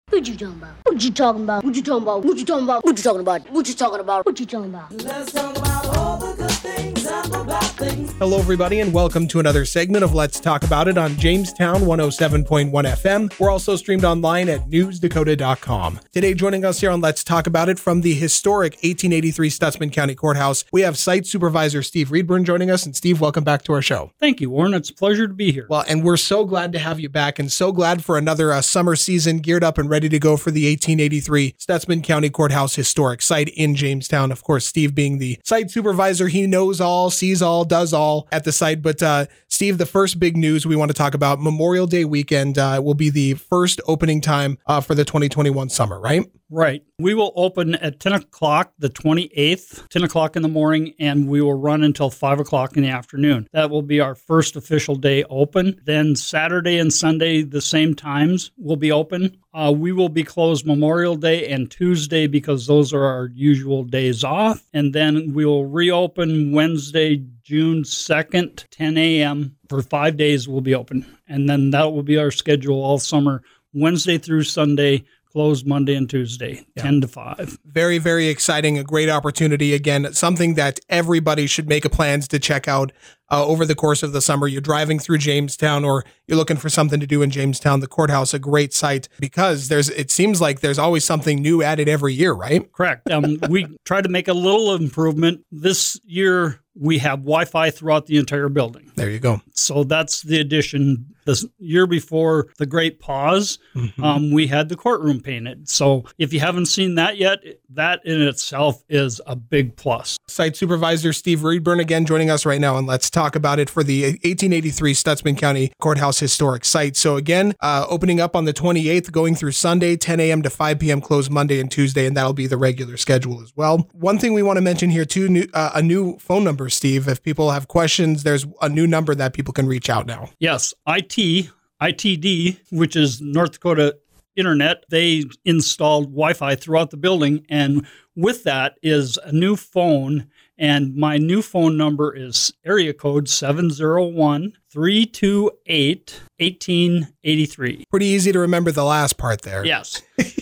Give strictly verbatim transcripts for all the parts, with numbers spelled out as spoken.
What you talking about? What you talking about? What you talking about? What you talking about? What you talking about? What you talking about? What you talking about? Let's talk about all the good things and the bad things. Hello, everybody, and welcome to another segment of Let's Talk About It on Jamestown one oh seven point one F M. We're also streamed online at news dakota dot com. Today, joining us here on Let's Talk About It from the historic eighteen eighty-three Stutsman County Courthouse, we have Site Supervisor Steve Reedburn joining us. And Steve, welcome back to our show. Thank you, Warren. It's a pleasure to be here. Well, and we're so glad to have you back, and so glad for another uh, summer season geared up and ready to go for the eighteen eighty-three Stutsman County Courthouse historic site in Jamestown. Of course, Steve being the site supervisor, he knows all, sees all, does all at the site. But uh, Steve, the first big news we want to talk about, Memorial Day weekend uh, will be the first opening time uh, for the twenty twenty-one summer, right? Right. We will open at ten o'clock the twenty-eighth, ten o'clock in the morning, and we will run until five o'clock in the afternoon. That will be our first official day open. Then Saturday and Sunday, the same times will be open. Uh, we will be closed Memorial Day and Tuesday because those are our usual days off. And then we will reopen Wednesday, June second, ten a.m. For five days we'll be open. And then that will be our schedule all summer, Wednesday through Sunday, closed Monday and Tuesday, yeah. ten to five. Very, very exciting. A great opportunity. Again, something that everybody should make a plans to check out uh, over the course of the summer. You're driving through Jamestown or you're looking for something to do in Jamestown, the courthouse, a great site because there's, it seems like there's always something new added every year, right? Correct. Um, we try to make a little improvement. This year, we have Wi-Fi throughout the entire building. There you go. So that's the addition. The year before the Great Pause, mm-hmm. um, we had the courtroom painted. So if you haven't seen that yet, that in itself is a big plus. Site Supervisor Steve Reedburn again joining us right now, and let's talk about it for the eighteen eighty-three Stutsman County Courthouse historic site. So again, uh, opening up on the twenty-eighth, going through Sunday, ten a.m. to five p.m., closed Monday and Tuesday, and that'll be the regular schedule as well. One thing we want to mention here too, new, uh, a new phone number, Steve. If people have questions, there's a new number that people can reach out now. Yes, I T, I T D, which is North Dakota Internet, they installed Wi-Fi throughout the building, and with that is a new phone, and my new phone number is area code seven oh one, three two eight, one eight eight three. Pretty easy to remember the last part there. Yes.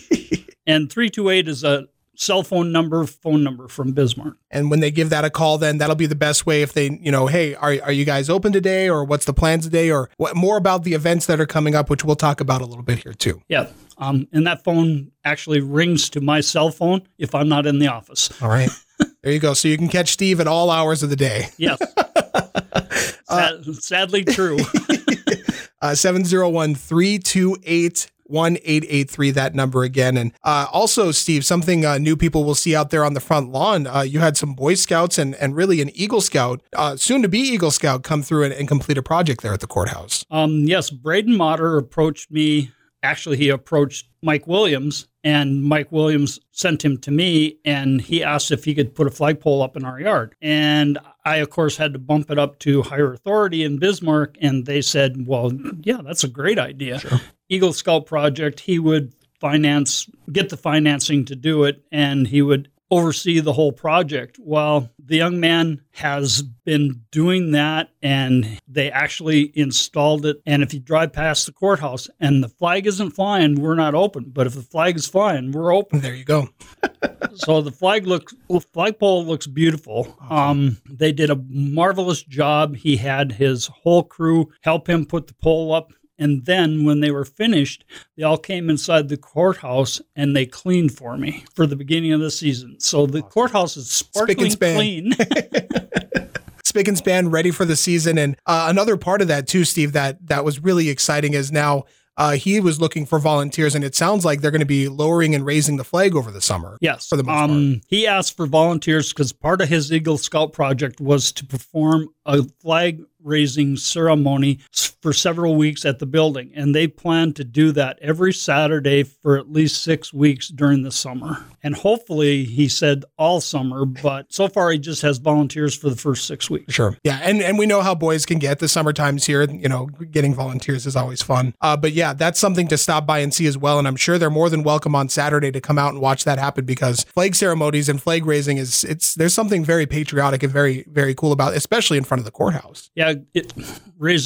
And three two eight is a cell phone number, phone number from Bismarck. And when they give that a call, then that'll be the best way if they, you know, hey, are are you guys open today, or what's the plans today, or what more about the events that are coming up, which we'll talk about a little bit here too. Yeah. Um, and that phone actually rings to my cell phone if I'm not in the office. All right. There you go. So you can catch Steve at all hours of the day. Yes. Sad, uh, sadly true. uh, seven oh one, three two eight, one eight eight three, that number again. And uh, also, Steve, something uh, new people will see out there on the front lawn. Uh, you had some Boy Scouts and, and really an Eagle Scout, uh, soon to be Eagle Scout, come through and, and complete a project there at the courthouse. Um, yes, Braden Motter approached me. Actually, he approached Mike Williams, and Mike Williams sent him to me, and he asked if he could put a flagpole up in our yard. And I, of course, had to bump it up to higher authority in Bismarck, and they said, well, yeah, that's a great idea. Sure. Eagle Scout project, he would finance, get the financing to do it, and he would oversee the whole project. Well, the young man has been doing that, and they actually installed it. And if you drive past the courthouse and the flag isn't flying, we're not open. But if the flag is flying, we're open. There you go. So the flag looks, flagpole looks beautiful. Awesome. Um, they did a marvelous job. He had his whole crew help him put the pole up. And then when they were finished, they all came inside the courthouse and they cleaned for me for the beginning of the season. So the awesome. Courthouse is sparkling clean. Spick and span, ready for the season. And uh, another part of that too, Steve, that that was really exciting is now uh, he was looking for volunteers, and it sounds like they're going to be lowering and raising the flag over the summer. Yes. For the most um, part. He asked for volunteers because part of his Eagle Scout project was to perform a flag raising ceremony for several weeks at the building. And they plan to do that every Saturday for at least six weeks during the summer. And hopefully, he said all summer, but so far he just has volunteers for the first six weeks. Sure. Yeah. And, and we know how boys can get. The summer times here, you know, getting volunteers is always fun. Uh, but yeah, that's something to stop by and see as well. And I'm sure they're more than welcome on Saturday to come out and watch that happen, because flag ceremonies and flag raising is, it's, there's something very patriotic and very, very cool about it, especially in front of the courthouse. Yeah. It raises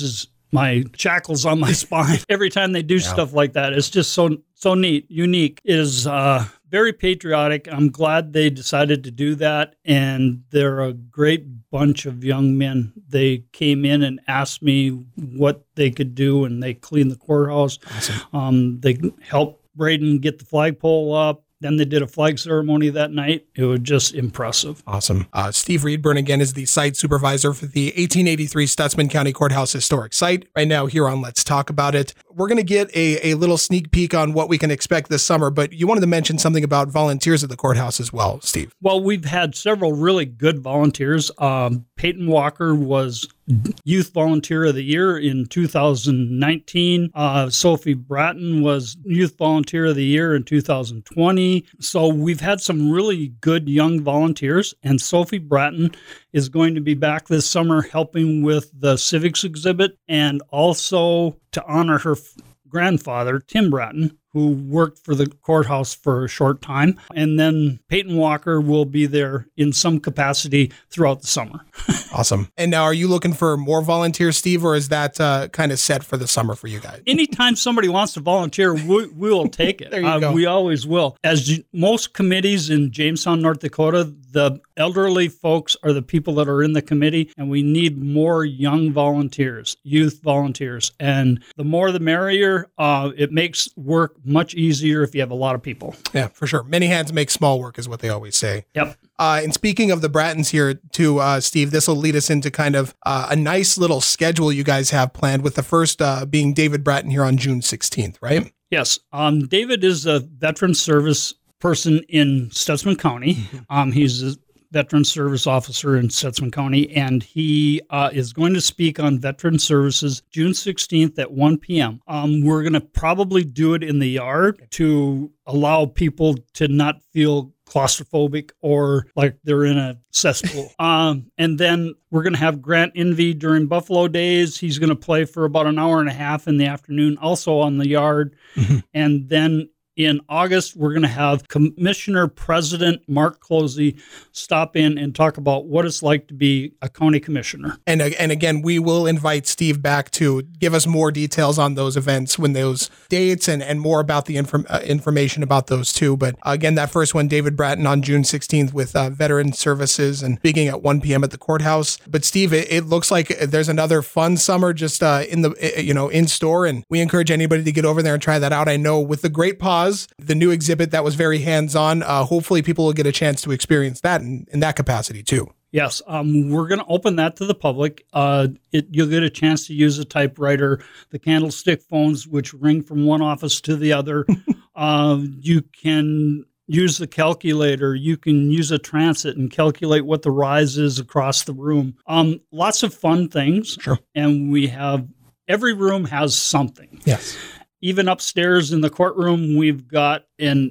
my shackles on my spine every time they do yeah. stuff like that. It's just so so neat, unique. It is uh, very patriotic. I'm glad they decided to do that, and they're a great bunch of young men. They came in and asked me what they could do, and they cleaned the courthouse. Awesome. Um, they helped Braden get the flagpole up. Then they did a flag ceremony that night. It was just impressive. Awesome. Uh, Steve Reedburn, again, is the site supervisor for the eighteen eighty-three Stutsman County Courthouse Historic Site. Right now here on Let's Talk About It, we're going to get a, a little sneak peek on what we can expect this summer, but you wanted to mention something about volunteers at the courthouse as well, Steve. Well, we've had several really good volunteers. Um, Peyton Walker was Youth Volunteer of the Year in two thousand nineteen. Uh, Sophie Bratton was Youth Volunteer of the Year in two thousand twenty. So we've had some really good young volunteers, and Sophie Bratton is going to be back this summer helping with the civics exhibit, and also to honor her f- grandfather, Tim Bratton, who worked for the courthouse for a short time. And then Peyton Walker will be there in some capacity throughout the summer. Awesome. And now, are you looking for more volunteers, Steve, or is that uh, kind of set for the summer for you guys? Anytime somebody wants to volunteer, we, we will take it. There you uh, go. We always will. As you, most committees in Jamestown, North Dakota, the elderly folks are the people that are in the committee, and we need more young volunteers, youth volunteers. And the more the merrier. Uh, it makes work much easier if you have a lot of people. Yeah, for sure. Many hands make small work is what they always say. Yep. Uh, and speaking of the Brattons here too, uh, Steve, this will lead us into kind of uh, a nice little schedule you guys have planned, with the first uh, being David Bratton here on June sixteenth, right? Yes. Um, David is a veteran service person in Stutsman County. Mm-hmm. Um, he's a veteran service officer in Stutsman County, and he uh, is going to speak on veteran services June sixteenth at one p.m. Um, we're going to probably do it in the yard to allow people to not feel claustrophobic or like they're in a cesspool. um, and then we're going to have Grant Envy during Buffalo Days. He's going to play for about an hour and a half in the afternoon, also on the yard. Mm-hmm. And then in August, we're going to have Commissioner President Mark Closey stop in and talk about what it's like to be a county commissioner. And and again, we will invite Steve back to give us more details on those events, when those dates, and, and more about the inform, uh, information about those too. But uh, again, that first one, David Bratton on June sixteenth with uh, Veteran Services, and speaking at one p.m. at the courthouse. But Steve, it, it looks like there's another fun summer just uh, in the you know in store, and we encourage anybody to get over there and try that out. I know with the Great Pause, the new exhibit that was very hands-on, uh, hopefully people will get a chance to experience that in, in that capacity too. Yes, um, we're going to open that to the public. Uh, it, you'll get a chance to use a typewriter, the candlestick phones, which ring from one office to the other. uh, you can use the calculator. You can use a transit and calculate what the rise is across the room. Um, lots of fun things. Sure. And we have, every room has something. Yes. Even upstairs in the courtroom, we've got an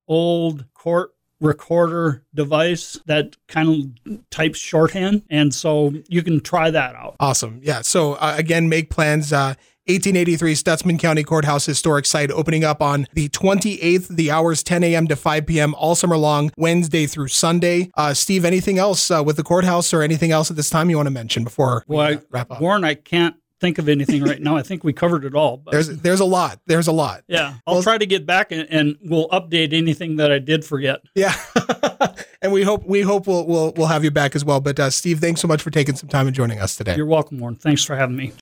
old court recorder device that kind of types shorthand. And so you can try that out. Awesome. Yeah. So uh, again, make plans. Uh, eighteen eighty-three Stutsman County Courthouse Historic Site opening up on the twenty-eighth, the hours ten a.m. to five p.m. all summer long, Wednesday through Sunday. Uh, Steve, anything else uh, with the courthouse or anything else at this time you want to mention before well, we uh, wrap up? Warren, I can't think of anything right now. I think we covered it all. But there's there's a lot. There's a lot. Yeah. I'll well, try to get back and, and we'll update anything that I did forget. Yeah. And we hope we hope we'll we'll we'll have you back as well. But uh, Steve, thanks so much for taking some time and joining us today. You're welcome, Warren. Thanks for having me.